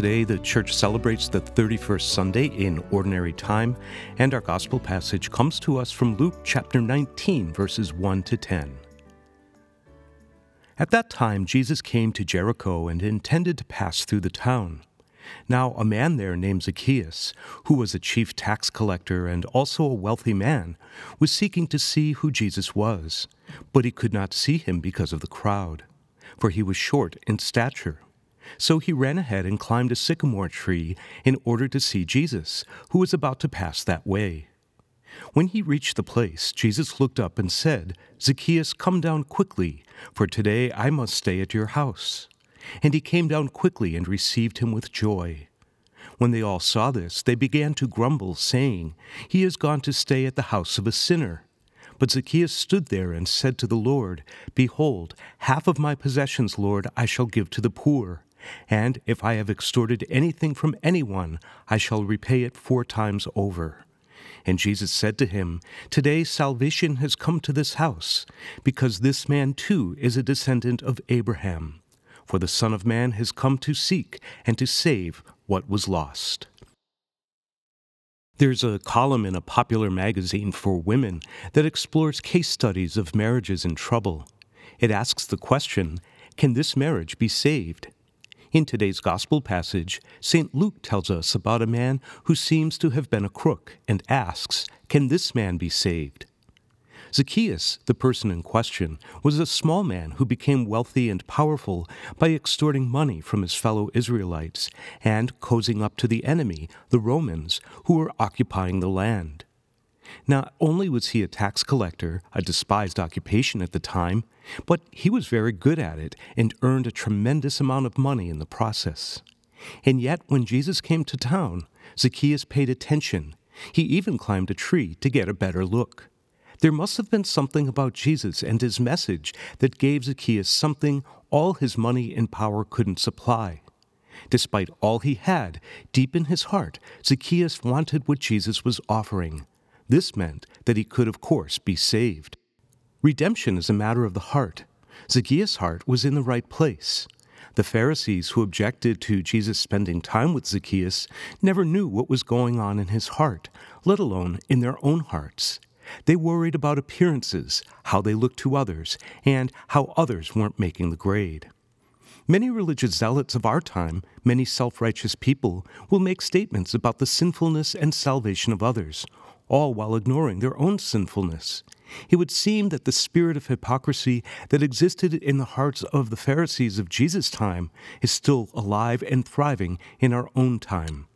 today the church celebrates the 31st Sunday in Ordinary Time, and our gospel passage comes to us from Luke chapter 19, verses 1 to 10. At that time Jesus came to Jericho and intended to pass through the town. Now a man there named Zacchaeus, who was a chief tax collector and also a wealthy man, was seeking to see who Jesus was, but he could not see him because of the crowd, for he was short in stature. So he ran ahead and climbed a sycamore tree in order to see Jesus, who was about to pass that way. When he reached the place, Jesus looked up and said, "Zacchaeus, come down quickly, for today I must stay at your house." And he came down quickly and received him with joy. When they all saw this, they began to grumble, saying, "He has gone to stay at the house of a sinner." But Zacchaeus stood there and said to the Lord, "Behold, half of my possessions, Lord, I shall give to the poor. And if I have extorted anything from anyone, I shall repay it 4 times over." And Jesus said to him, "Today salvation has come to this house, because this man too is a descendant of Abraham. For the Son of Man has come to seek and to save what was lost." There's a column in a popular magazine for women that explores case studies of marriages in trouble. It asks the question, can this marriage be saved? In today's gospel passage, St. Luke tells us about a man who seems to have been a crook and asks, can this man be saved? Zacchaeus, the person in question, was a small man who became wealthy and powerful by extorting money from his fellow Israelites and cozying up to the enemy, the Romans, who were occupying the land. Not only was he a tax collector, a despised occupation at the time, but he was very good at it and earned a tremendous amount of money in the process. And yet, when Jesus came to town, Zacchaeus paid attention. He even climbed a tree to get a better look. There must have been something about Jesus and his message that gave Zacchaeus something all his money and power couldn't supply. Despite all he had, deep in his heart, Zacchaeus wanted what Jesus was offering. This meant that he could, of course, be saved. Redemption is a matter of the heart. Zacchaeus' heart was in the right place. The Pharisees who objected to Jesus spending time with Zacchaeus never knew what was going on in his heart, let alone in their own hearts. They worried about appearances, how they looked to others, and how others weren't making the grade. Many religious zealots of our time, many self-righteous people, will make statements about the sinfulness and salvation of others, all while ignoring their own sinfulness. It would seem that the spirit of hypocrisy that existed in the hearts of the Pharisees of Jesus' time is still alive and thriving in our own time.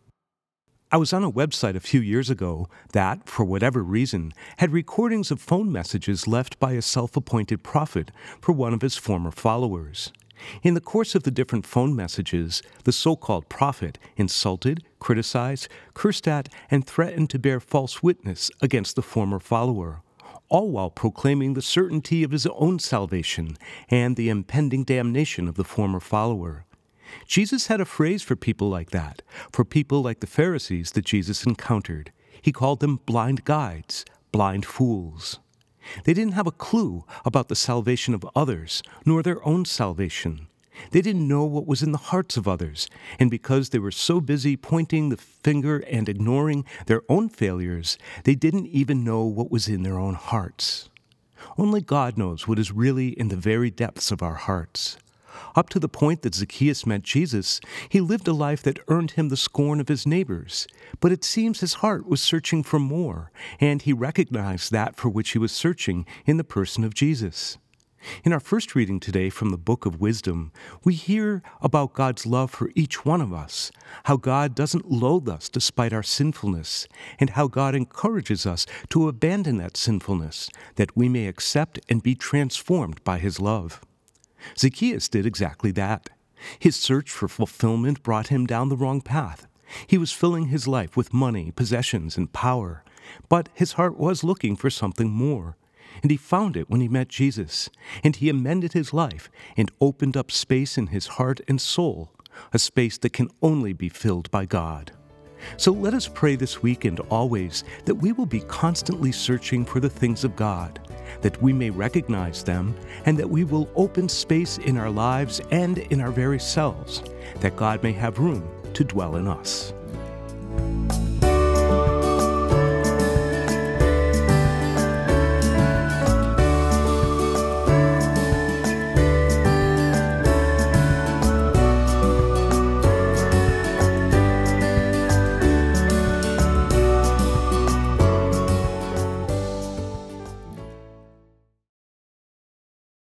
I was on a website a few years ago that, for whatever reason, had recordings of phone messages left by a self-appointed prophet for one of his former followers. In the course of the different phone messages, the so-called prophet insulted, criticized, cursed at, and threatened to bear false witness against the former follower, all while proclaiming the certainty of his own salvation and the impending damnation of the former follower. Jesus had a phrase for people like that, for people like the Pharisees that Jesus encountered. He called them blind guides, blind fools. They didn't have a clue about the salvation of others, nor their own salvation. They didn't know what was in the hearts of others, and because they were so busy pointing the finger and ignoring their own failures, they didn't even know what was in their own hearts. Only God knows what is really in the very depths of our hearts. Up to the point that Zacchaeus met Jesus, he lived a life that earned him the scorn of his neighbors. But it seems his heart was searching for more, and he recognized that for which he was searching in the person of Jesus. In our first reading today from the Book of Wisdom, we hear about God's love for each one of us, how God doesn't loathe us despite our sinfulness, and how God encourages us to abandon that sinfulness, that we may accept and be transformed by his love. Zacchaeus did exactly that. His search for fulfillment brought him down the wrong path. He was filling his life with money, possessions, and power, but his heart was looking for something more. And he found it when he met Jesus, and he amended his life and opened up space in his heart and soul, a space that can only be filled by God. So let us pray this week and always that we will be constantly searching for the things of God, that we may recognize them, and that we will open space in our lives and in our very selves, that God may have room to dwell in us.